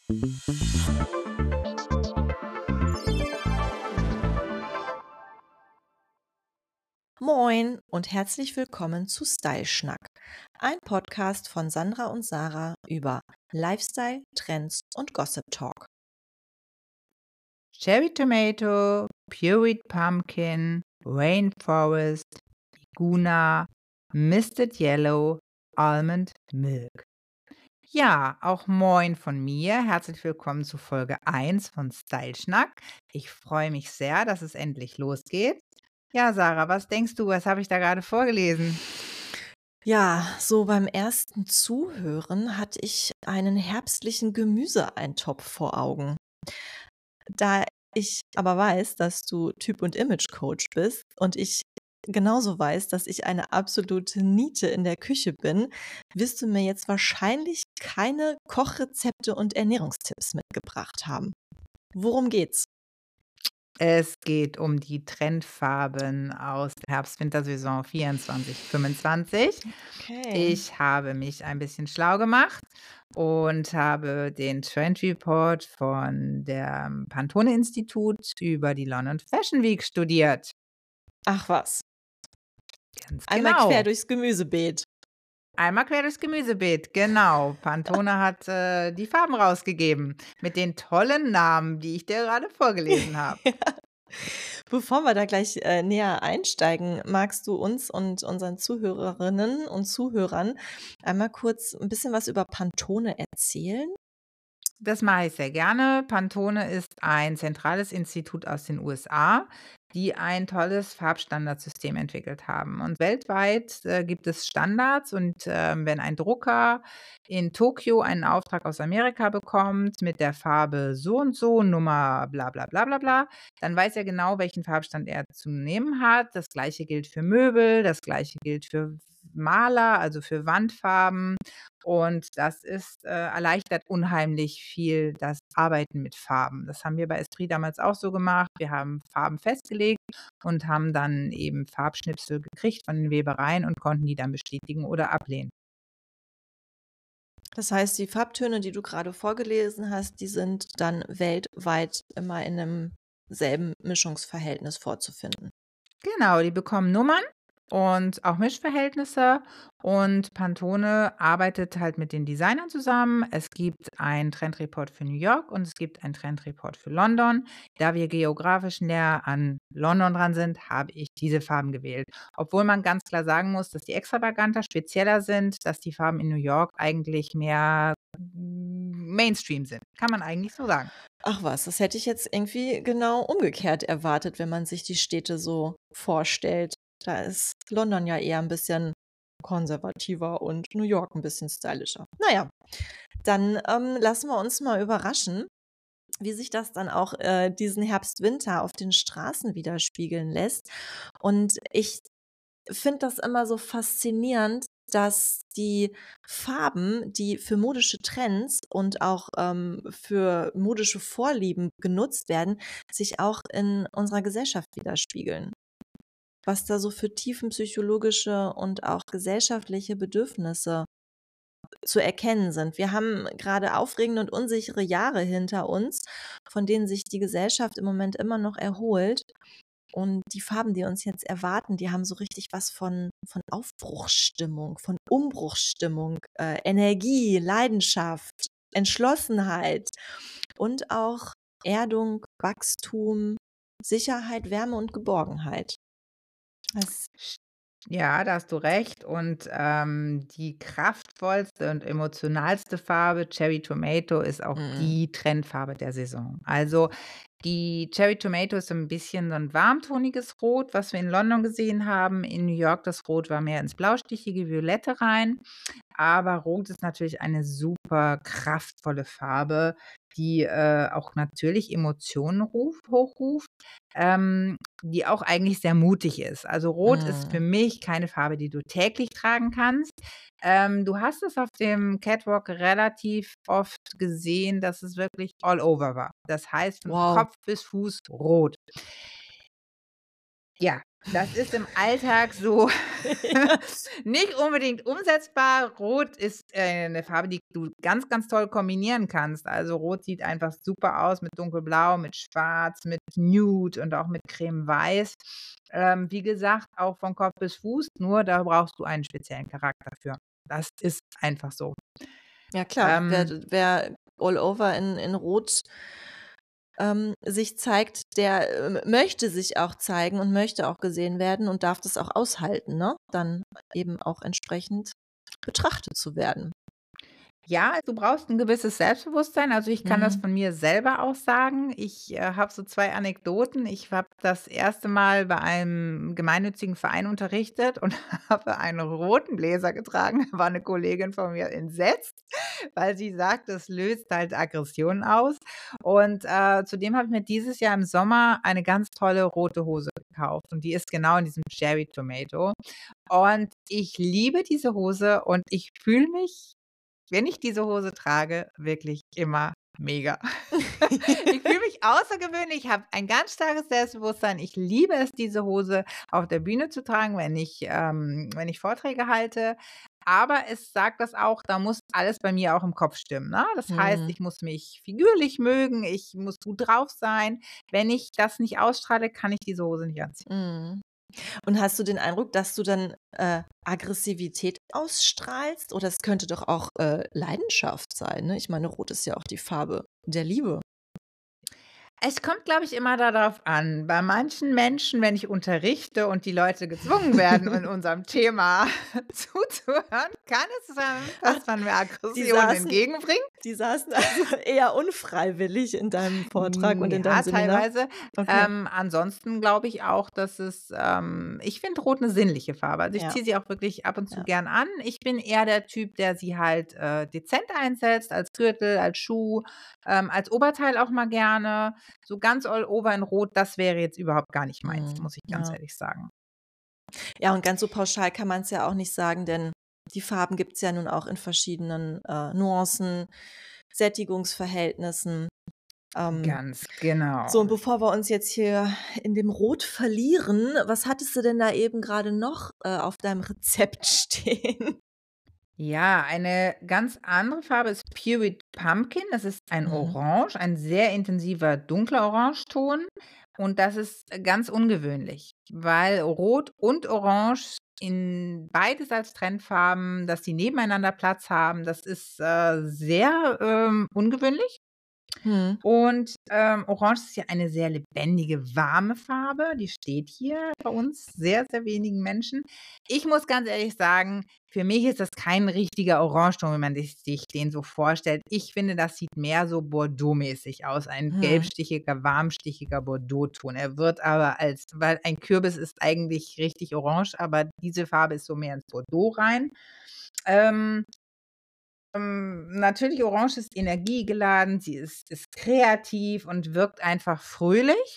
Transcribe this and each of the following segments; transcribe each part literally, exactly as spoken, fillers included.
Moin und herzlich willkommen zu Style Schnack, ein Podcast von Sandra und Sarah über Lifestyle, Trends und Gossip Talk. Cherry Tomato, Pureed Pumpkin, Rainforest, Guna, Misted Yellow, Almond Milk. Ja, auch moin von mir. Herzlich willkommen zu Folge eins von Style Schnack. Ich freue mich sehr, dass es endlich losgeht. Ja, Sarah, was denkst du, was habe ich da gerade vorgelesen? Ja, so beim ersten Zuhören hatte ich einen herbstlichen Gemüseeintopf vor Augen. Da ich aber weiß, dass du Typ- und Image-Coach bist und ich genauso weiß, dass ich eine absolute Niete in der Küche bin, wirst du mir jetzt wahrscheinlich keine Kochrezepte und Ernährungstipps mitgebracht haben. Worum geht's? Es geht um die Trendfarben aus der Herbst-Wintersaison vierundzwanzig fünfundzwanzig. Okay. Ich habe mich ein bisschen schlau gemacht und habe den Trend Report von dem Pantone-Institut über die London Fashion Week studiert. Ach was. Ganz Einmal quer genau. durchs Gemüsebeet. Einmal quer durchs Gemüsebeet, genau. Pantone hat, äh, die Farben rausgegeben mit den tollen Namen, die ich dir gerade vorgelesen habe. Ja. Bevor wir da gleich, äh, näher einsteigen, magst du uns und unseren Zuhörerinnen und Zuhörern einmal kurz 'n bisschen was über Pantone erzählen? Das mache ich sehr gerne. Pantone ist ein zentrales Institut aus den U S A, die ein tolles Farbstandardsystem entwickelt haben. Und weltweit, äh, gibt es Standards und, ähm, wenn ein Drucker in Tokio einen Auftrag aus Amerika bekommt mit der Farbe so und so, Nummer bla bla bla bla bla, dann weiß er genau, welchen Farbstand er zu nehmen hat. Das Gleiche gilt für Möbel, das Gleiche gilt für Maler, also für Wandfarben. Und das ist, äh, erleichtert unheimlich viel das Arbeiten mit Farben. Das haben wir bei Esprit damals auch so gemacht. Wir haben Farben festgelegt und haben dann eben Farbschnipsel gekriegt von den Webereien und konnten die dann bestätigen oder ablehnen. Das heißt, die Farbtöne, die du gerade vorgelesen hast, die sind dann weltweit immer in 'nem selben Mischungsverhältnis vorzufinden? Genau, die bekommen Nummern und auch Mischverhältnisse und Pantone arbeitet halt mit den Designern zusammen. Es gibt einen Trendreport für New York und es gibt einen Trendreport für London. Da wir geografisch näher an London dran sind, habe ich diese Farben gewählt. Obwohl man ganz klar sagen muss, dass die extravaganter, spezieller sind, dass die Farben in New York eigentlich mehr Mainstream sind. Kann man eigentlich so sagen. Ach was, das hätte ich jetzt irgendwie genau umgekehrt erwartet, wenn man sich die Städte so vorstellt. Da ist London ja eher 'n bisschen konservativer und New York 'n bisschen stylischer. Na ja, dann, ähm, lassen wir uns mal überraschen, wie sich das dann auch, äh, diesen Herbst, Winter auf den Straßen widerspiegeln lässt. Und ich finde das immer so faszinierend, dass die Farben, die für modische Trends und auch, ähm, für modische Vorlieben genutzt werden, sich auch in unserer Gesellschaft widerspiegeln. Was da so für tiefenpsychologische und auch gesellschaftliche Bedürfnisse zu erkennen sind. Wir haben grade aufregende und unsichere Jahre hinter uns, von denen sich die Gesellschaft im Moment immer noch erholt. Und die Farben, die uns jetzt erwarten, die haben so richtig was von von Aufbruchsstimmung, von Umbruchsstimmung, äh, Energie, Leidenschaft, Entschlossenheit und auch Erdung, Wachstum, Sicherheit, Wärme und Geborgenheit. Das Sch ja, da hast du recht und, ähm, die kraftvollste und emotionalste Farbe, Cherry Tomato, ist auch Mhm. die Trendfarbe der Saison. Also, die Cherry Tomato ist so 'n bisschen so 'n warmtoniges Rot, was wir in London gesehen haben. In New York das Rot war mehr ins blaustichige Violette rein. Aber Rot ist natürlich eine super kraftvolle Farbe, die, äh, auch natürlich Emotionen ruft hochruft, ähm, die auch eigentlich sehr mutig ist. Also, Rot ist für Mhm. mich keine Farbe, die du täglich tragen kannst. Ähm, du hast es auf dem Catwalk relativ oft gesehen, dass es wirklich all over war. Das heißt, von Wow. Kopf bis Fuß rot. Ja, Das ist im Alltag so Ja. nicht unbedingt umsetzbar. Rot ist, äh, 'ne Farbe, die du ganz, ganz toll kombinieren kannst. Also, Rot sieht einfach super aus mit Dunkelblau, mit Schwarz, mit Nude und auch mit Cremeweiß. Ähm, wie gesagt, auch von Kopf bis Fuß, nur da brauchst du einen speziellen Charakter für. Das ist einfach so. Ja klar, wer Ähm d wer all over in in Rot ähm, sich zeigt, der, ähm, möchte sich auch zeigen und möchte auch gesehen werden und darf das auch aushalten, ne, dann eben auch entsprechend betrachtet zu werden. Ja, du brauchst 'n gewisses Selbstbewusstsein. Also, ich kann das Mhm. von mir selber auch sagen. Ich, äh, habe so zwei Anekdoten. Ich habe das erste Mal bei einem gemeinnützigen Verein unterrichtet und habe einen roten Bläser getragen. Da war 'ne Kollegin von mir entsetzt, weil sie sagt, das löst halt Aggressionen aus. Und, äh, zudem habe ich mir dieses Jahr im Sommer eine ganz tolle rote Hose gekauft und die ist genau in diesem Cherry Tomato. Und ich liebe diese Hose und ich fühle mich, wenn ich diese Hose trage, wirklich immer mega. Ich fühle mich außergewöhnlich, ich habe ein ganz starkes Selbstbewusstsein. Ich liebe es, diese Hose auf der Bühne zu tragen, wenn ich ähm, wenn ich Vorträge halte. Aber es sagt das auch, da muss alles bei mir auch im Kopf stimmen, ne? Das heißt, Mhm. ich muss mich figürlich mögen, ich muss gut drauf sein. Wenn ich das nicht ausstrahle, kann ich diese Hose nicht anziehen. Mhm. Und hast du den Eindruck, dass du dann, äh, Aggressivität ausstrahlst? Oder es könnte doch auch, äh, Leidenschaft sein, ne? Ich meine, Rot ist ja auch die Farbe der Liebe. Es kommt, glaube ich, immer darauf an. Bei manchen Menschen, wenn ich unterrichte und die Leute gezwungen werden, in unserem Thema zuzuhören, kann es sein, Ach, dass man mir die Aggressionen saßen entgegenbringt. die saßen also eher unfreiwillig in deinem Vortrag Hm, und in deinem ja, Seminar? teilweise. Okay. Ähm, ansonsten glaube ich auch, dass es ähm, ich finde Rot 'ne sinnliche Farbe. Also, ich Ja. ziehe sie auch wirklich ab und zu Ja. gern an. Ich bin eher der Typ, der sie halt, äh, dezent einsetzt, als Gürtel, als Schuh, ähm, als Oberteil auch mal gerne. So ganz all over in Rot, das wäre jetzt überhaupt gar nicht meins, Mhm. muss ich ganz Ja. ehrlich sagen. Ja, und ganz so pauschal kann man's ja auch nicht sagen, denn die Farben gibt's ja nun auch in verschiedenen, äh, Nuancen, Sättigungsverhältnissen. Ähm, Ganz so, genau. und bevor wir uns jetzt hier in dem Rot verlieren, was hattest du denn da eben grade noch, äh, auf deinem Rezept stehen? Ja, eine ganz andere Farbe ist Pirit Pumpkin. Das ist ein Mhm. Orange, ein sehr intensiver dunkler Orangeton. Und das ist, äh, ganz ungewöhnlich, weil Rot und Orange in beides als Trendfarben, dass die nebeneinander Platz haben, das ist, äh, sehr, ähm, ungewöhnlich. Mhm. Und, ähm, Orange ist ja eine sehr lebendige, warme Farbe, die steht hier bei uns sehr, sehr wenigen Menschen. Ich muss ganz ehrlich sagen, für mich ist das kein richtiger Orangeton, wie man sich sich den so vorstellt. Ich finde, das sieht mehr so bordeauxmäßig aus, ein Mhm. gelbstichiger, warmstichiger Bordeauxton. Er wird aber als weil ein Kürbis ist eigentlich richtig orange, aber diese Farbe ist so mehr ins Bordeaux rein. Ähm ähm, natürlich, Orange ist energiegeladen, sie ist ist kreativ und wirkt einfach fröhlich,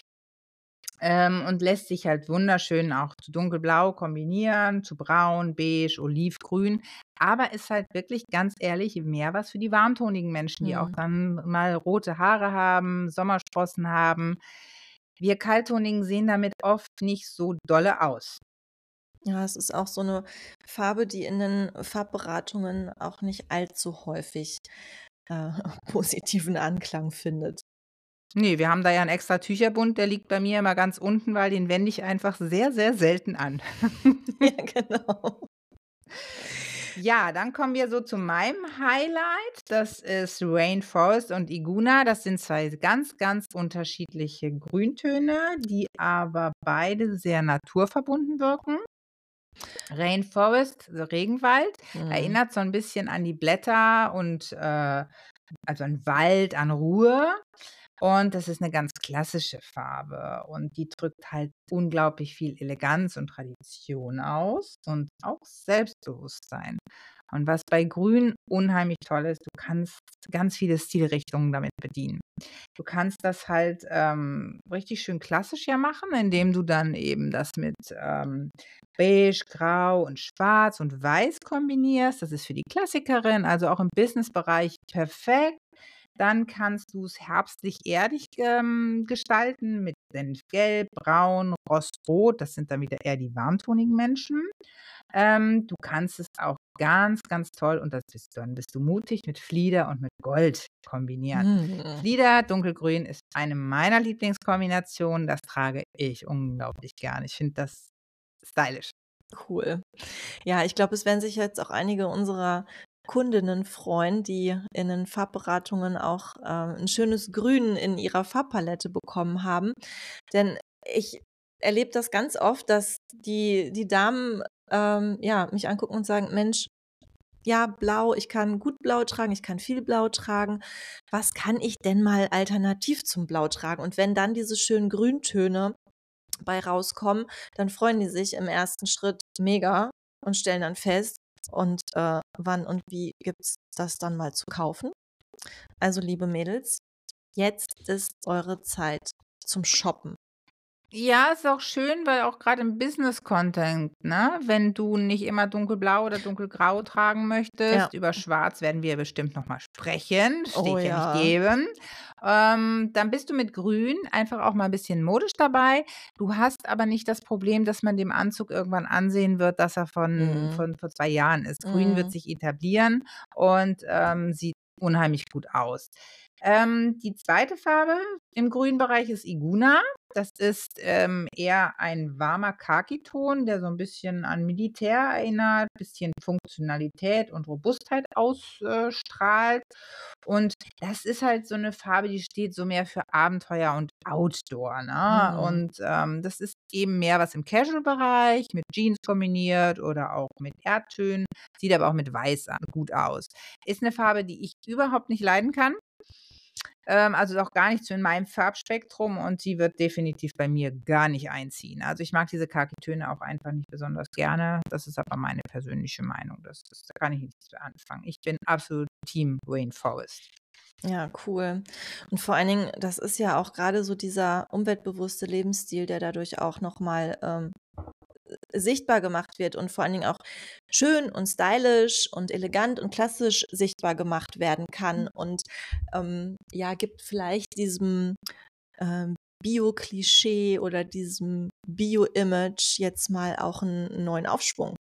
ähm, und lässt sich halt wunderschön auch zu dunkelblau kombinieren, zu braun, beige, olivgrün, aber ist halt wirklich ganz ehrlich mehr was für die warmtonigen Menschen, die auch Mhm. dann mal rote Haare haben, Sommersprossen haben. Wir Kalttonigen sehen damit oft nicht so dolle aus. Ja, es ist auch so 'ne Farbe, die in den Farbberatungen auch nicht allzu häufig, äh, positiven Anklang findet. Ne, wir haben da ja 'n extra Tücherbund, der liegt bei mir immer ganz unten, weil den wende ich einfach sehr, sehr selten an. Ja, genau. Ja, dann kommen wir so zu meinem Highlight. Das ist Rainforest und Iguna. Das sind zwei ganz, ganz unterschiedliche Grüntöne, die aber beide sehr naturverbunden wirken. Rainforest, also Regenwald, Mhm. erinnert so 'n bisschen an die Blätter und, äh also an Wald, an Ruhe. Und das ist 'ne ganz klassische Farbe und die drückt halt unglaublich viel Eleganz und Tradition aus und auch Selbstbewusstsein. Und was bei Grün unheimlich toll ist, du kannst ganz viele Stilrichtungen damit bedienen. Du kannst das halt, ähm, richtig schön klassisch ja machen, indem du dann eben das mit, ähm, Beige, Grau und Schwarz und Weiß kombinierst. Das ist für die Klassikerin, also auch im Businessbereich perfekt. Dann kannst du's herbstlich-erdig, ähm, gestalten mit Senfgelb, Braun, Rostrot. Das sind dann wieder eher die warmtonigen Menschen. Ähm, du kannst es auch ganz, ganz toll und das bist dann bist du mutig mit Flieder und mit Gold kombinieren. Mhm. Flieder, dunkelgrün ist eine meiner Lieblingskombinationen. Das trage ich unglaublich gern. Ich finde das stylisch. Cool. Ja, ich glaube, es werden sich jetzt auch einige unserer Kundinnen freuen, die in den Farbberatungen auch, äh, 'n schönes Grün in ihrer Farbpalette bekommen haben. Denn ich erlebe das ganz oft, dass die die Damen, ähm, ja, mich angucken und sagen: „Mensch, ja, Blau, ich kann gut Blau tragen, ich kann viel Blau tragen. Was kann ich denn mal alternativ zum Blau tragen?“ Und wenn dann diese schönen Grüntöne bei rauskommen, dann freuen die sich im ersten Schritt mega und stellen dann fest und, äh, wann und wie gibt's das dann mal zu kaufen? Also, liebe Mädels, jetzt ist eure Zeit zum Shoppen. Ja, ist auch schön, weil auch grade im Business-Content, ne, wenn du nicht immer dunkelblau oder dunkelgrau tragen Ja. möchtest, über Schwarz werden wir bestimmt noch mal sprechen, Oh steht ja nicht ja. jedem. Ähm, dann bist du mit Grün einfach auch mal 'n bisschen modisch dabei. Du hast aber nicht das Problem, dass man dem Anzug irgendwann ansehen wird, dass er von Mhm. von vor zwei Jahren ist. Grün wird Mhm. sich etablieren und, ähm, sieht unheimlich gut aus. Ähm, die zweite Farbe im Grünbereich ist Iguna. Das ist, ähm, eher ein warmer Chakiton, der so 'n bisschen an Militär erinnert, bisschen Funktionalität und Robustheit aus äh, strahlt. Und das ist halt so 'ne Farbe, die steht so mehr für Abenteuer und Outdoor, ne? Mhm. Und, ähm, das ist eben mehr was im Casual-Bereich mit Jeans kombiniert oder auch mit Erdtönen, sieht aber auch mit Weiß a gut aus. Ist 'ne Farbe, die ich überhaupt nicht leiden kann. Ähm, also auch gar nicht so in meinem Farbspektrum und sie wird definitiv bei mir gar nicht einziehen. Also, ich mag diese Chakitöne auch einfach nicht besonders gerne. Das ist aber meine persönliche Meinung. Das das da kann ich nichts mit anfangen. Ich bin absolut Team Rainforest. Ja, cool. Und vor allen Dingen, das ist ja auch grade so dieser umweltbewusste Lebensstil, der dadurch auch noch mal, ähm, äh, sichtbar gemacht wird und vor allen Dingen auch schön und stylisch und elegant und klassisch sichtbar gemacht werden kann und, ähm, ja, gibt vielleicht diesem, ähm, Bio-Klischee oder diesem Bio-Image jetzt mal auch 'n neuen Aufschwung.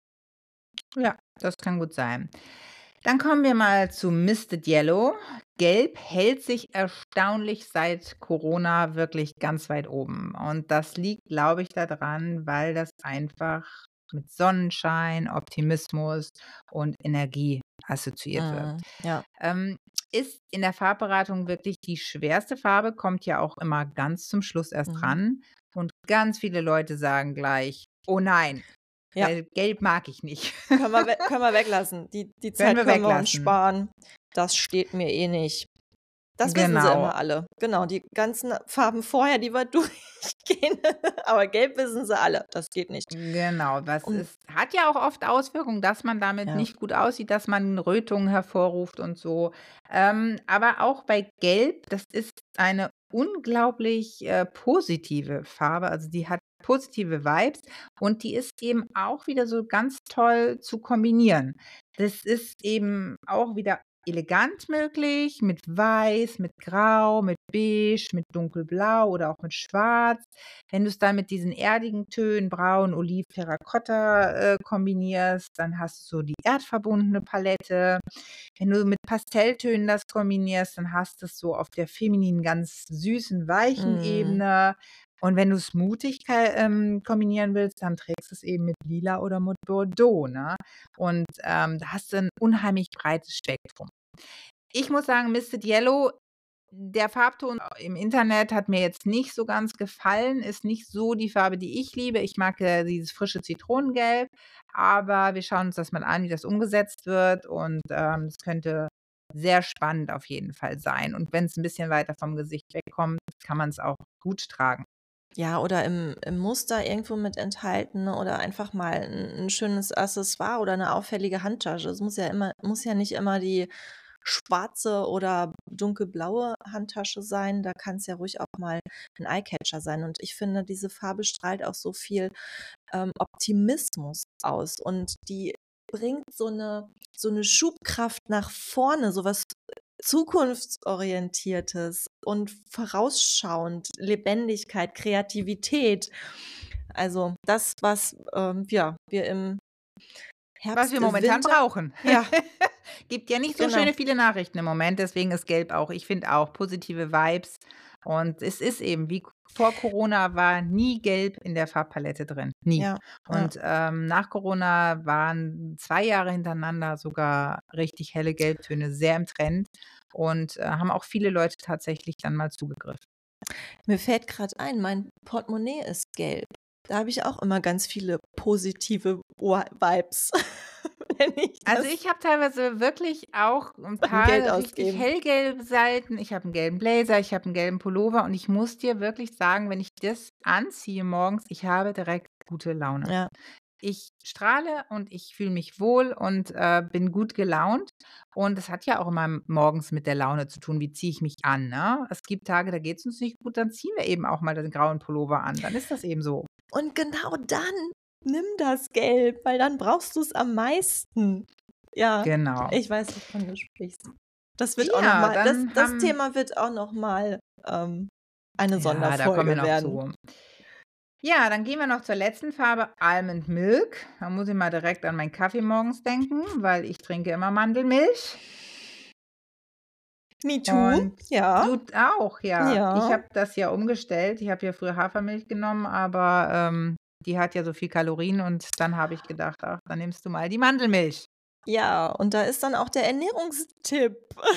Ja, das kann gut sein. Dann kommen wir mal zu Misted Yellow. Gelb hält sich erstaunlich seit Corona wirklich ganz weit oben. Und das liegt, glaube ich, da dran, weil das einfach mit Sonnenschein, Optimismus und Energie assoziiert wird. Mhm, ja. Ähm, ist in der Farbberatung wirklich die schwerste Farbe, kommt ja auch immer ganz zum Schluss erst Mhm. dran. Und ganz viele Leute sagen gleich: „Oh nein, Ja. weil Gelb mag ich nicht.“ Können wir we können wir weglassen. Die die Können Zeit wir können wir uns weglassen. sparen. Das steht mir eh nicht. Das wissen sie Genau. immer alle. Genau, die ganzen Farben vorher, die wir durchgehen, aber Gelb wissen sie alle, das geht nicht. Genau, das Und ist hat ja auch oft Auswirkungen, dass man damit Ja. nicht gut aussieht, dass man Rötungen hervorruft und so. Ähm, aber auch bei Gelb, das ist eine unglaublich, äh, positive Farbe. Also, die hat positive Vibes und die ist eben auch wieder so ganz toll zu kombinieren. Das ist eben auch wieder elegant möglich mit Weiß, mit Grau, mit Beige, mit Dunkelblau oder auch mit Schwarz. Wenn du's dann mit diesen erdigen Tönen, Braun, Olив, Terrakotta, äh, kombinierst, dann hast du so die erdverbundene Palette. Wenn du mit Pastelltönen das kombinierst, dann hast du's so auf der femininen, ganz süßen, weichen Mhm. Ebene. Und wenn du's mutig ka ähm, kombinieren willst, dann trägst du's eben mit Lila oder mit Bordeaux, ne? Und, ähm, da hast du 'n unheimlich breites Spektrum. Ich muss sagen, Misted Yellow, der Farbton im Internet hat mir jetzt nicht so ganz gefallen, ist nicht so die Farbe, die ich liebe. Ich mag, äh, dieses frische Zitronengelb, aber wir schauen uns das mal an, wie das umgesetzt wird und, ähm, es könnte sehr spannend auf jeden Fall sein. Und wenn's 'n bisschen weiter vom Gesicht wegkommt, kann man's auch gut tragen. Ja, oder im im Muster irgendwo mit enthalten oder einfach mal 'n 'n schönes Accessoire oder 'ne auffällige Handtasche. Es muss ja immer muss ja nicht immer die schwarze oder dunkelblaue Handtasche sein. Da kann's ja ruhig auch mal 'n Eyecatcher sein. Und ich finde, diese Farbe strahlt auch so viel, ähm, Optimismus aus und die bringt so 'ne so 'ne Schubkraft nach vorne, so was Zukunftsorientiertes und vorausschauend, Lebendigkeit, Kreativität. Also das, was, ähm, ja, wir im Was Herbst, wir äh, momentan Winter brauchen. ja, Gibt ja nicht so genau. schöne viele Nachrichten im Moment, deswegen ist Gelb auch ich finde auch positive Vibes. Und es ist eben wie k vor Corona war nie Gelb in der Farbpalette drin, nie. Ja, ja. Und, ähm, nach Corona waren zwei Jahre hintereinander sogar richtig helle Gelbtöne sehr im Trend und, äh, haben auch viele Leute tatsächlich dann mal zugegriffen. Mir fällt grad ein, mein Portemonnaie ist gelb. Da habe ich auch immer ganz viele positive Wi Vibes, wenn ich Also, das ich habe teilweise wirklich auch 'n beim Geld paar richtig ausgeben. hellgelbe Seiten. Ich habe 'n gelben Blazer, ich habe 'n gelben Pullover und ich muss dir wirklich sagen, wenn ich das anziehe morgens, ich habe direkt gute Laune. Ja. Ich strahle und ich fühle mich wohl und, äh, bin gut gelaunt. Und das hat ja auch immer m morgens mit der Laune zu tun, wie ziehe ich mich an, ne? Es gibt Tage, da geht's uns nicht gut, dann ziehen wir eben auch mal den grauen Pullover an. Dann ist das eben so. Und genau dann nimm das Gelb, weil dann brauchst du's am meisten. Ja, Genau. ich weiß, wovon du sprichst. Das wird auch noch Ja, mal das dann das haben Thema wird auch noch mal, ähm, eine Ja, da kommen wir Sonderfolge noch werden. zu. Ja, dann gehen wir noch zur letzten Farbe, Almond Milk. Da muss ich mal direkt an meinen Kaffee morgens denken, weil ich trinke immer Mandelmilch. Me too, Und ja. du d auch, ja. Ich Ja. habe das ja umgestellt. Ich habe ja früher Hafermilch genommen, aber, ähm, die hat ja so viel Kalorien und dann habe ich gedacht: „Ach, dann nimmst du mal die Mandelmilch.“ Ja, und da ist dann auch der Ernährungstipp.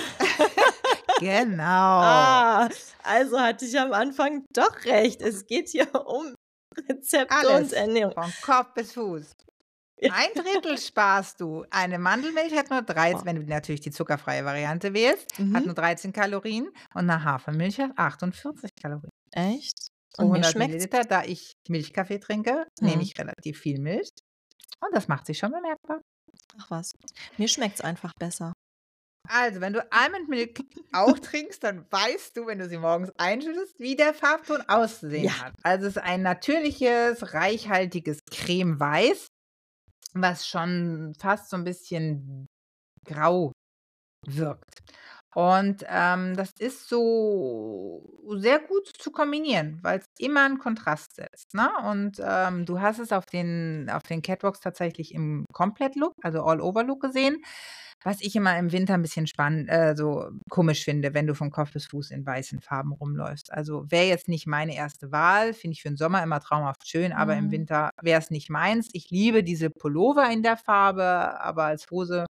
Genau. Ah, also hatte ich am Anfang doch recht. Es geht hier um Rezepte und Alles, Ernährung. von Kopf bis Fuß. ein Drittel sparst du. Eine Mandelmilch hat nur dreiz Boah. wenn du natürlich die zuckerfreie Variante wählst, hat Mhm. nur dreizehn Kalorien und 'ne Hafermilch hat achtundvierzig Kalorien. Echt? Pro Und mir hundert schmeckt's. Milliliter, da ich Milchkaffee trinke, nehme Mhm. ich relativ viel Milch und das macht sich schon bemerkbar. Ach was, mir schmeckt's einfach besser. Also, wenn du Almond Milk auch trinkst, dann weißt du, wenn du sie morgens einschüttest, wie der Farbton Ja. auszusehen hat. Also, es ist ein natürliches, reichhaltiges Cremeweiß, was schon fast so 'n bisschen grau wirkt. Und, ähm, das ist so sehr gut zu kombinieren, weil's immer 'n Kontrast setzt, ne? Und, ähm, du hast es auf den auf den Catwalks tatsächlich im Komplett-Look, also All-over-Look gesehen, was ich immer im Winter 'n bisschen spann äh, so komisch finde, wenn du von Kopf bis Fuß in weißen Farben rumläufst. Also, wäre jetzt nicht meine erste Wahl, finde ich für 'n Sommer immer traumhaft schön, aber im Mhm. Winter wär's nicht meins. Ich liebe diese Pullover in der Farbe, aber als Hose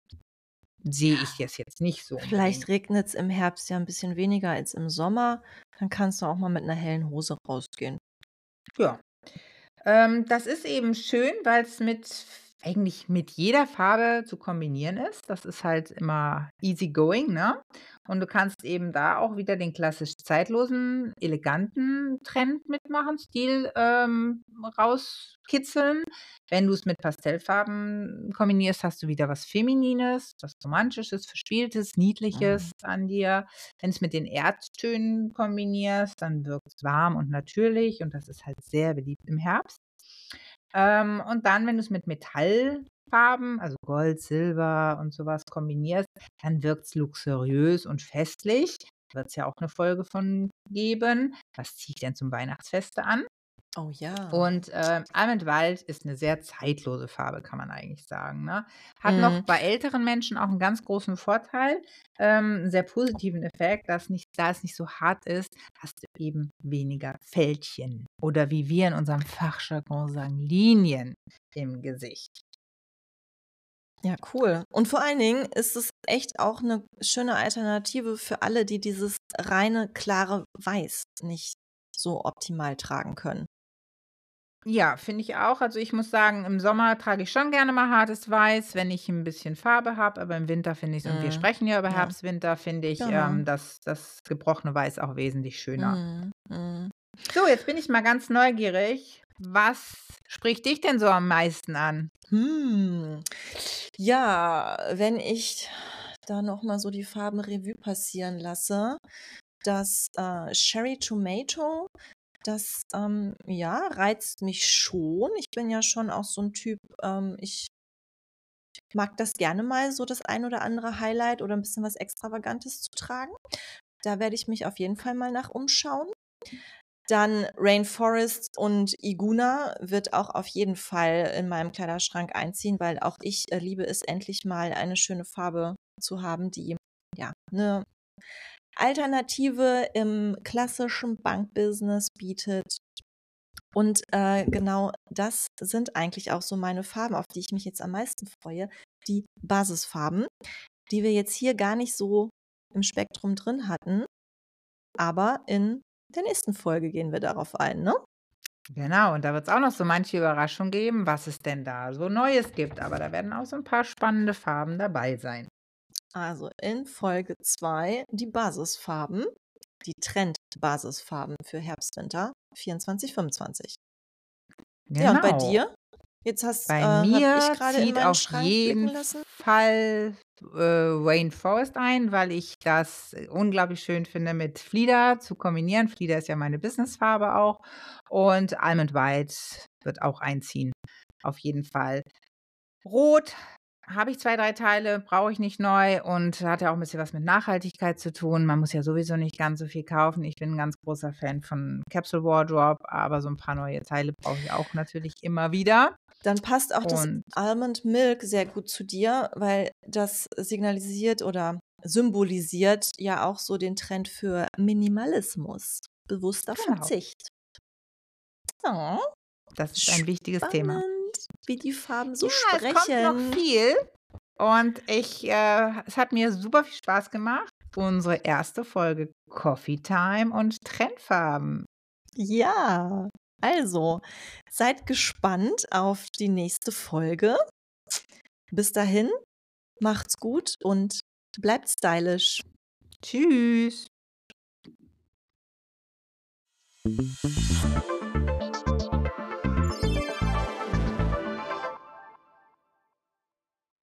sehe ich das jetzt nicht so unbedingt. Vielleicht regnet's im Herbst ja 'n bisschen weniger als im Sommer. Dann kannst du auch mal mit 'ner hellen Hose rausgehen. Ja. Ähm, das ist eben schön, weil's mit f eigentlich mit jeder Farbe zu kombinieren ist. Das ist halt immer easy going, ne? Und du kannst eben da auch wieder den klassisch zeitlosen, eleganten Trend mitmachen, Stil, ähm, rauskitzeln. Wenn du's mit Pastellfarben kombinierst, hast du wieder was Feminines, was Romantisches, Verspieltes, Niedliches Mhm. an dir. Wenn's mit den Erdtönen kombinierst, dann wirkt's warm und natürlich und das ist halt sehr beliebt im Herbst. Ähm, und dann, wenn du's mit Metallfarben, also Gold, Silber und so was kombinierst, dann wirkt's luxuriös und festlich. Wird's ja auch 'ne Folge von geben. Was ziehe ich denn zum Weihnachtsfeste an? Oh ja. Und, ähm, Almond Wild ist 'ne sehr zeitlose Farbe, kann man eigentlich sagen, ne? Hat noch Mhm. bei älteren Menschen auch 'n ganz großen Vorteil, ähm, 'n sehr positiven Effekt, dass nicht da es nicht so hart ist, hast du eben weniger Fältchen oder wie wir in unserem Fachjargon sagen, Linien im Gesicht. Ja, cool. Und vor allen Dingen ist es echt auch 'ne schöne Alternative für alle, die dieses reine, klare Weiß nicht so optimal tragen können. Ja, finde ich auch. Also, ich muss sagen, im Sommer trage ich schon gerne mal hartes Weiß, wenn ich 'n bisschen Farbe habe, aber im Winter finde ich's und wir Mhm. sprechen ja über Ja. Herbst, Winter, finde ich, Genau. ähm, das das gebrochene Weiß auch wesentlich schöner. Mhm, mhm. So, jetzt bin ich mal ganz neugierig. Was spricht dich denn so am meisten an? Hm. Ja, wenn ich da noch mal so die Farben Revue passieren lasse, das, äh, Cherry Tomato, das, ähm, ja, reizt mich schon. Ich bin ja schon auch so 'n Typ, ähm, ich mag das gerne mal so das ein oder andere Highlight oder ein bisschen was Extravagantes zu tragen. Da werde ich mich auf jeden Fall mal nach umschauen. Dann Rainforest und Iguna wird auch auf jeden Fall in meinem Kleiderschrank einziehen, weil auch ich äh, liebe es, endlich mal eine schöne Farbe zu haben, die ja eine Alternative im klassischen Bankbusiness bietet. Und äh, genau das sind eigentlich auch so meine Farben, auf die ich mich jetzt am meisten freue. Die Basisfarben, die wir jetzt hier gar nicht so im Spektrum drin hatten. Aber in der nächsten Folge gehen wir darauf ein, ne? Genau, und da wird es auch noch so manche Überraschung geben, was es denn da so Neues gibt. Aber da werden auch so ein paar spannende Farben dabei sein. Also in Folge zwei die Basisfarben, die Trend-Basisfarben für Herbst, Winter vierundzwanzig, fünfundzwanzig. Ja, und bei Genau. dir? Jetzt hast äh, Bei habe ich mir gerade in zieht meinen auf Schrank blicken jeden lassen. Fall, äh, Rainforest ein, weil ich das äh, unglaublich schön finde, mit Flieder zu kombinieren. Flieder ist ja meine Businessfarbe auch. Und Almond White wird auch einziehen, auf jeden Fall. Rot habe ich zwei, drei Teile, brauche ich nicht neu und hat ja auch ein bisschen was mit Nachhaltigkeit zu tun. Man muss ja sowieso nicht ganz so viel kaufen. Ich bin ein ganz großer Fan von Capsule Wardrobe, aber so ein paar neue Teile brauche ich auch natürlich immer wieder. Dann passt auch das Und Almond Milk sehr gut zu dir, weil das signalisiert oder symbolisiert ja auch so den Trend für Minimalismus, bewusster genau, Verzicht. Oh, das ist ein wichtiges Thema. spannend, wie die Farben so Ja, es kommt noch sprechen. viel und ich äh, es hat mir super viel Spaß gemacht. Unsere erste Folge Coffee Time und Trendfarben. Ja, also seid gespannt auf die nächste Folge. Bis dahin, macht's gut und bleibt stylisch. Tschüss.